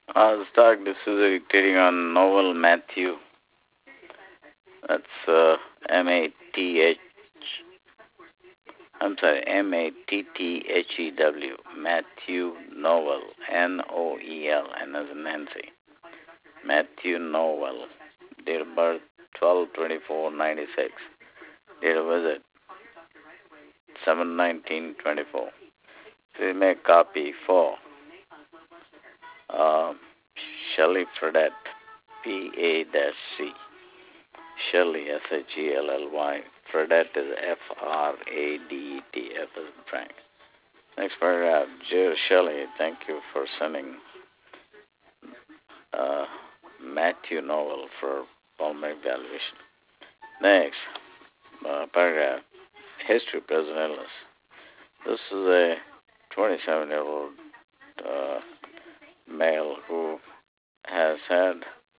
Stark, this is a reading on novel Matthew. That's M-A-T-H, I'm sorry, M-A-T-T-H-E-W. Matthew Noel, N-O-E-L, and as in Nancy. Matthew Noel, date of birth 12/24/96. Date of visit 7/19/24. Please make copy for uh, Shelley Fredette, P-A-C. Shelley, S-H-E-L-L-Y. Fredette is F-R-A-D-E-T, F as in Frank. Next paragraph. Dear Shelley, thank you for sending uh, Matthew Noel for pulmonary evaluation. Next paragraph. History of present illness. This is a 27-year-old male who has had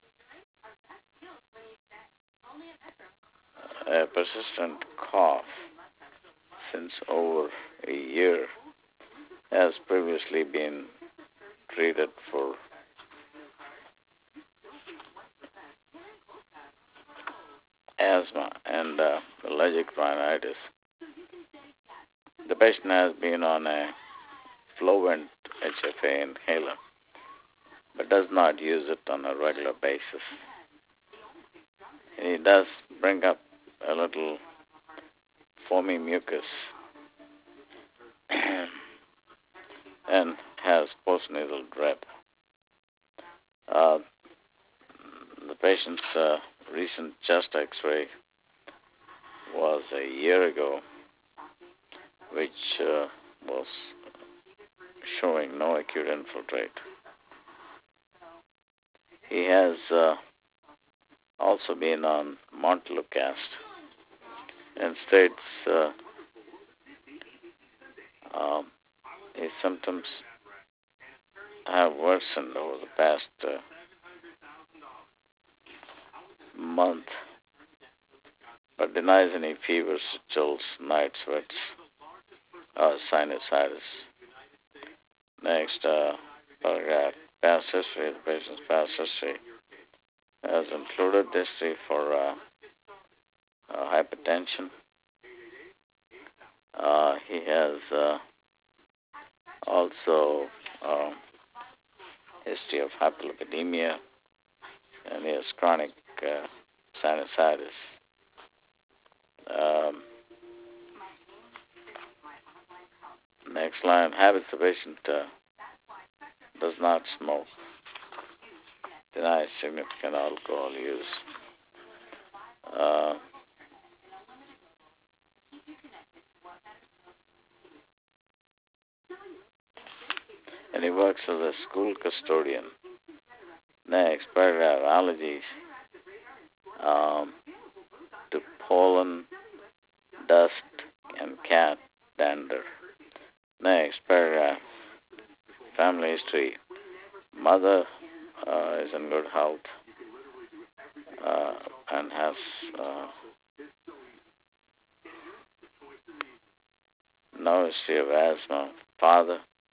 a persistent cough since over a year, has previously been treated for asthma and allergic rhinitis. The patient has been on a Flovent HFA inhaler, but does not use it on a regular basis. He does bring up a little foamy mucus and has postnasal drip. The patient's recent chest X-ray was a year ago, which was showing no acute infiltrate. He has also been on Montelukast and states his symptoms have worsened over the past month, but denies any fevers, chills, night sweats, sinusitis. Next paragraph. Past history. The patient's past history has included history for hypertension. He has also history of hyperlipidemia, and he has chronic sinusitis. Next line. Habits. The patient does not smoke. Denies significant alcohol use. And he works as a school custodian. Next paragraph. Allergies to pollen, dust, and cat dander. Next paragraph. Family history. Mother is in good health and has no history of asthma. Father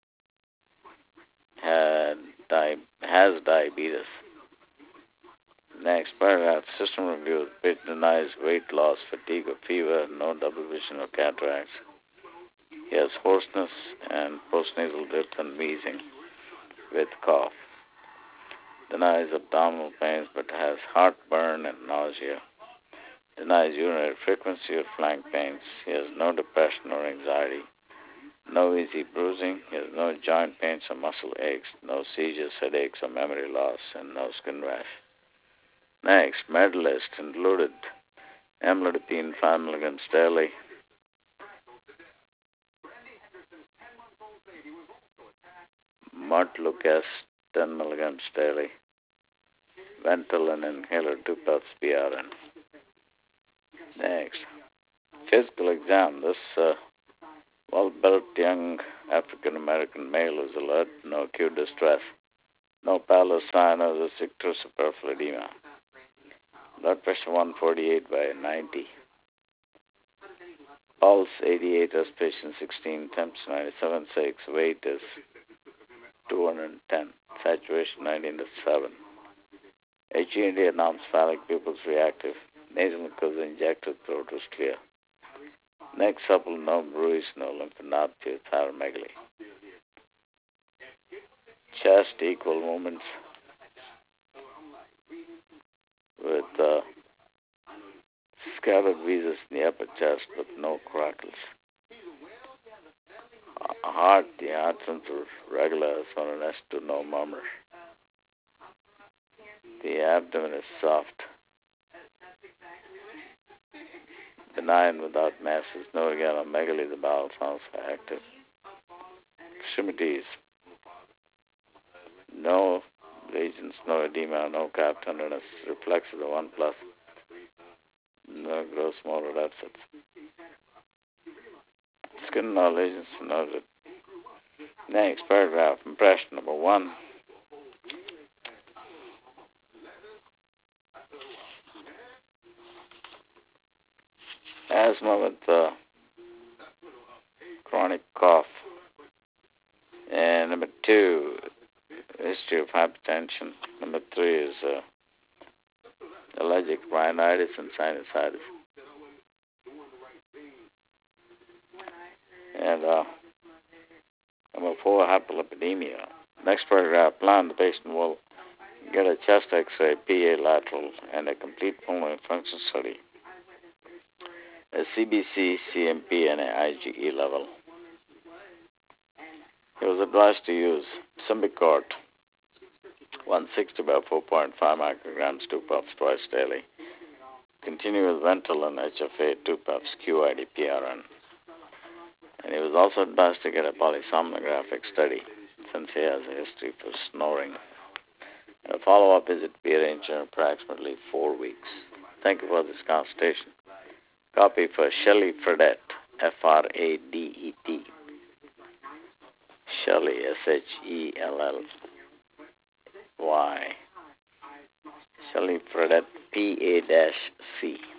has diabetes. Next paragraph. System review. Patient denies weight loss, fatigue, or fever, no double vision or cataracts. He has hoarseness and postnasal drip and wheezing with cough. Denies abdominal pains but has heartburn and nausea. Denies urinary frequency or flank pains. He has no depression or anxiety. No easy bruising. He has no joint pains or muscle aches. No seizures, headaches, or memory loss, and no skin rash. Next, med list included amlodipine 5 milligrams daily, Montelukast 10 milligrams daily, Ventolin inhaler 2 puffs PRN. Next, physical exam. This well-built young African American male is alert, no acute distress, no pallor, sinus, or citrus superfluous edema. Blood pressure 148/90. Pulse 88, respiration 16, temps 97.6, weight is 210. saturation 19 to 7. HED anormsphallic pupils reactive. Nasal mucosa injected, throat was clear. Neck supple, no bruise, no lymphadenopathy, thyromegaly. Chest equal movements with scattered viscous in the upper chest but no crackles. Heart, the heart sensor regular as on an S2, no murmur. The abdomen is soft. Benign without masses, no egalomegaly, the bowel sounds active. Extremities, no lesions, no edema, no calf tenderness, reflex of the 1+, no gross motor deficits. Skin no lesions noted. Next paragraph, impression number 1. Asthma with chronic cough. And number 2, history of hypertension. Number 3 is allergic rhinitis and sinusitis. And number 4, hyperlipidemia. Next paragraph, plan the patient will get a chest X-ray, PA lateral, and a complete pulmonary function study. A CBC, CMP, and an IgE level. He was advised to use Symbicort 160 by 4.5 micrograms, 2 puffs twice daily. Continue with Ventolin HFA, 2 puffs, QID PRN. And he was also advised to get a polysomnographic study since he has a history for snoring. A follow-up visit be arranged in approximately 4 weeks. Thank you for this consultation. Copy for Shelley Fredette, F-R-A-D-E-T. Shelley, S-H-E-L-L-Y. Shelley Fredette, P-A-C.